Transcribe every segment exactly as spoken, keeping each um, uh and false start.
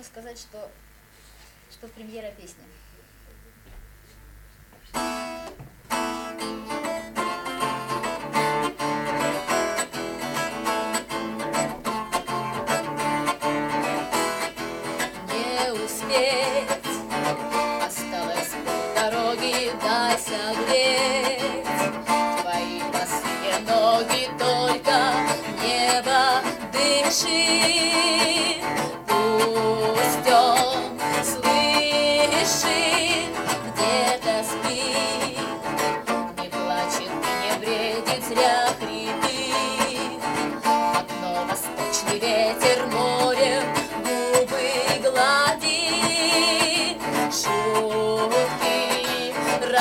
можно сказать, что, что премьера песни. Не успеть, осталось полдороги, дай согреть твои босые ноги, только небо дыши. Пусть он слышит, где-то спит, не плачет и не бредит, зря хрипит. Окно восточный ветер морем губы гладит, шутки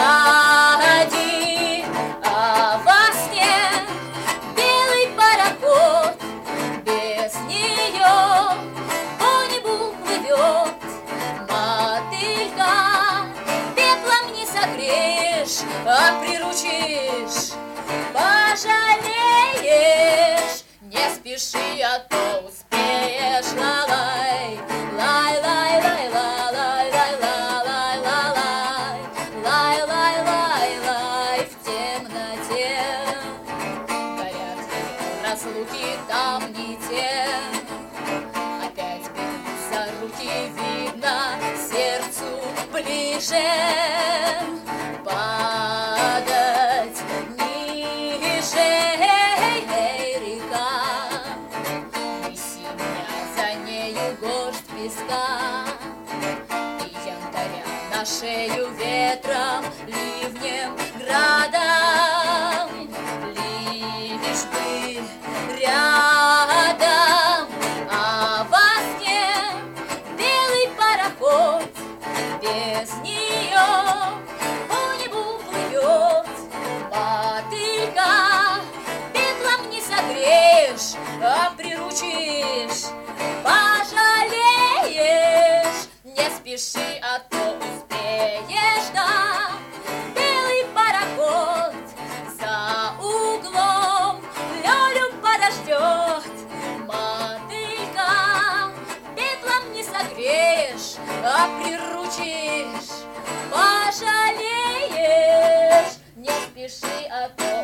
ради, а во сне белый пароход, без нее по небу плывет. Мотылька, пеплом не согреешь, а приручишь, пожалеешь. Не спеши, а то успеешь. Ла-лай, лай-лай-лай, ла-лай-лай, ла-лай-лай, лай-лай-лай-лай. В темноте горят ее разлуки, там не те. Опять берут за руки, видно, сердцу ближе. Падать ниже, эй, эй, река, неси меня за нею, горсть песка и янтаря на шею, ветром, ливнем, градом, лишь бы рядом. А во сне белый пароход, без нее по небу плывет. Мотылька, пеплом не согреешь, а приручишь, пожалеешь. Не спеши, а то успеешь, да. Белый пароход за углом Лёлю подождет. Мотылька, пеплом не согреешь, а приручишь, пожалеешь. Не спеши, а то